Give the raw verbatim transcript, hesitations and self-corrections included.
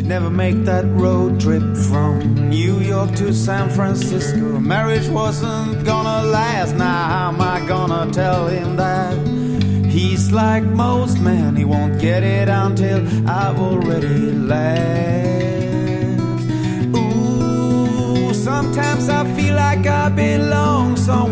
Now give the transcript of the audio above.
She'd never make that road trip from New York to San Francisco. Marriage wasn't gonna last. Now how am I gonna tell him that? He's like most men, he won't get it until I've already left. Ooh, sometimes I feel like I belong somewhere